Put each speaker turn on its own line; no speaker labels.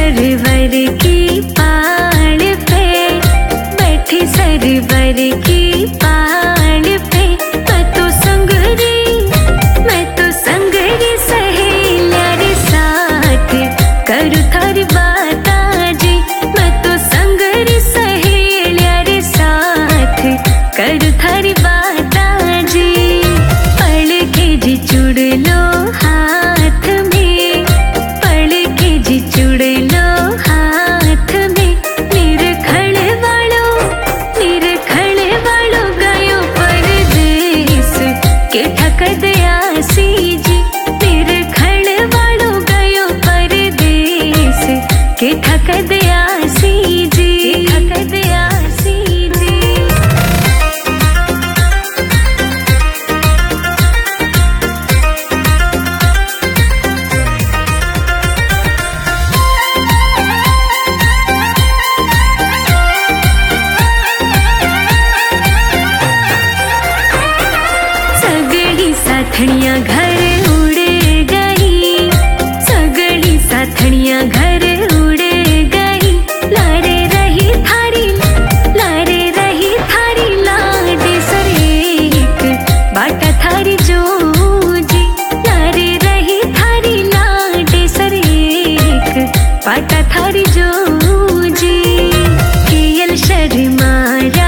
सरवर की पाड़ पे, बैठी सरवर की पाड़ पे। मैं तो संगरी सहेलिया रे साथ करू थारी बाता जी। मैं तो संगरी सहेलिया रे साथ करू थारी बाता जी। पड़ के जी चुड़ लो हाथ में, पड़ के जी चुड़ लो हाथ में। निरखड़ वालो गयो परदेस के ठक दयासी जी। निरखड़ वालो गयो परदेस के ठक दयासी जी, ठक दयासी जी। सगड़ी साथणियाँ घर उड़ गई, सगड़ी साथणियाँ घर उड़ गई। लारे रही थारी लाड सरेक बाटा थारी जोजी। लारे रही थारी लाड सरेक बाटा थारी जोजी। कियल शर्मारा